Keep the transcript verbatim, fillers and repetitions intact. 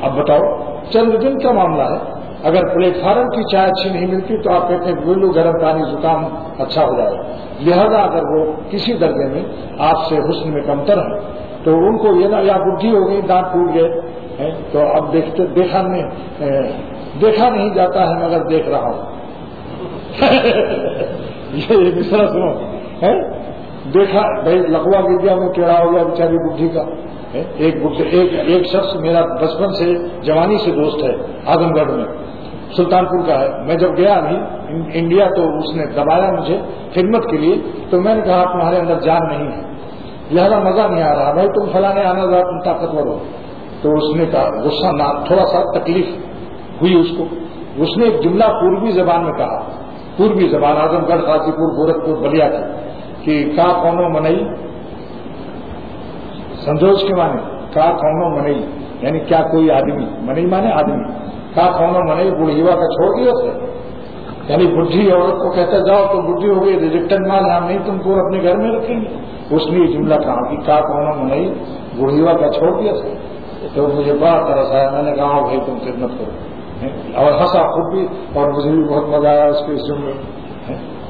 اب بتاؤ چند دن کا معاملہ ہے، اگر پلیٹ فارم کی چائے اچھی نہیں ملتی تو آپ کہتے ہیں گلو گرم پانی زکام اچھا ہو جائے. لہذا اگر وہ کسی درجے میں آپ سے حسن میں کمتر ہے تو ان کو یہ نا یا بڈھی ہو گئی، دانت ٹوٹ گئے تو اب دیکھتے دیکھا نہیں دیکھا نہیں جاتا ہے مگر دیکھ رہا ہوں. یہ دوسرا سنو ہے، دیکھا بھائی لقوا ودیا میں ٹیڑھا ہو گیا بیچاری بڈھی کا. ایک ایک ایک شخص میرا بچپن سے جوانی سے دوست ہے، اعظم گڑھ میں سلطان پور کا ہے. میں جب گیا ابھی انڈیا تو اس نے دبایا مجھے خدمت کے لیے، تو میں نے کہا تمہارے اندر جان نہیں ہے، لہذا مزہ نہیں آ رہا، بھائی تم فلاں آنا ذرا تم طاقتور ہو. تو اس نے کہا غصہ نہ تھوڑا سا تکلیف ہوئی اس کو. اس نے ایک جملہ پوروی زبان میں کہا، پوروی زبان اعظم گڑھ قاضی پور گورکھپور بلیا کی، کہ کا کونو منئی سندوش کے معنی کا کونو منئی یعنی کیا کوئی آدمی، منئی مانے آدمی، کا کونو منئی بڑھیوا کا چھوڑ دیا اسے، یعنی بڈھی عورت کو کہتا جاؤ تو بڈھی ہو گئی ریجیکٹڈ مال ہم نہیں تم کو اپنے گھر میں رکھیں گے. اس نے یہ جملہ کہا کہ کا کونو منئی بڑھیوا کا چھوڑ دیا اسے. تو مجھے بڑا ترس آیا، میں نے کہا بھائی تم خدمت کرو، اور ہنسا خود بھی اور مجھے بھی بہت مزہ آیا اس کے اس جملے.